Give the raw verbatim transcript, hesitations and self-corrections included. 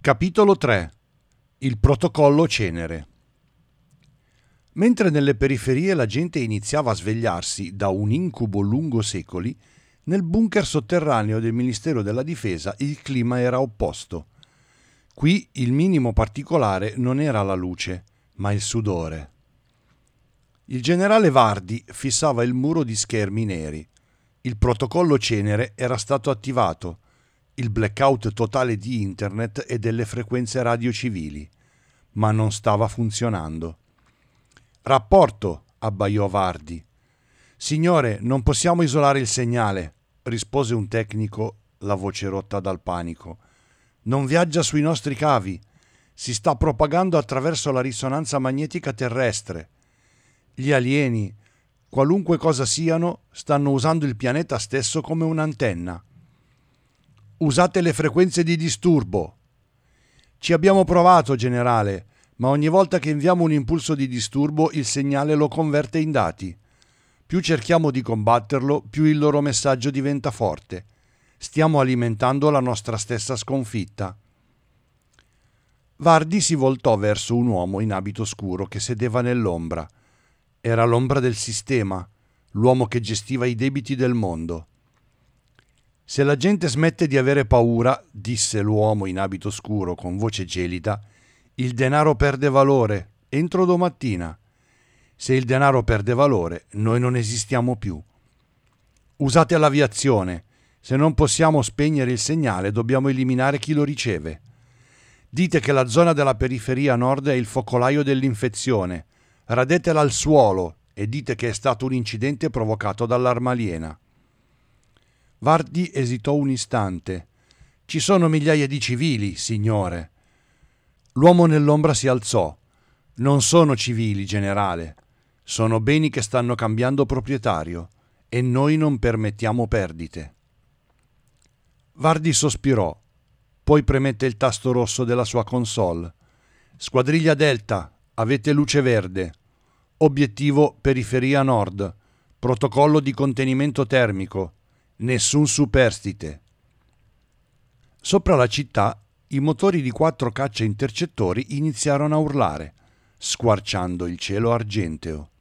Capitolo tre. Il protocollo Cenere. Mentre nelle periferie la gente iniziava a svegliarsi da un incubo lungo secoli, nel bunker sotterraneo del Ministero della Difesa il clima era opposto. Qui il minimo particolare non era la luce, ma il sudore. Il generale Vardi fissava il muro di schermi neri. Il protocollo Cenere era stato attivato. Il blackout totale di internet e delle frequenze radio civili, ma non stava funzionando. Rapporto, abbaiò Vardi. Signore, non possiamo isolare il segnale, rispose un tecnico, la voce rotta dal panico. Non viaggia sui nostri cavi. Si sta propagando attraverso la risonanza magnetica terrestre. Gli alieni, qualunque cosa siano, stanno usando il pianeta stesso come un'antenna. Usate le frequenze di disturbo. Ci abbiamo provato, generale, ma ogni volta che inviamo un impulso di disturbo il segnale lo converte in dati. Più cerchiamo di combatterlo, più il loro messaggio diventa forte. Stiamo alimentando la nostra stessa sconfitta. Vardi si voltò verso un uomo in abito scuro che sedeva nell'ombra. Era l'ombra del sistema, l'uomo che gestiva i debiti del mondo. Se la gente smette di avere paura, disse l'uomo in abito scuro con voce gelida, il denaro perde valore entro domattina. Se il denaro perde valore, noi non esistiamo più. Usate l'aviazione. Se non possiamo spegnere il segnale, dobbiamo eliminare chi lo riceve. Dite che la zona della periferia nord è il focolaio dell'infezione. Radetela al suolo e dite che è stato un incidente provocato dall'arma aliena. Vardi esitò un istante. Ci sono migliaia di civili, signore. L'uomo nell'ombra si alzò. Non sono civili, generale. Sono beni che stanno cambiando proprietario e noi non permettiamo perdite. Vardi sospirò, poi premette il tasto rosso della sua console. Squadriglia Delta, avete luce verde. Obiettivo periferia nord. Protocollo di contenimento termico. Nessun superstite. Sopra la città i motori di quattro caccia intercettori iniziarono a urlare, squarciando il cielo argenteo.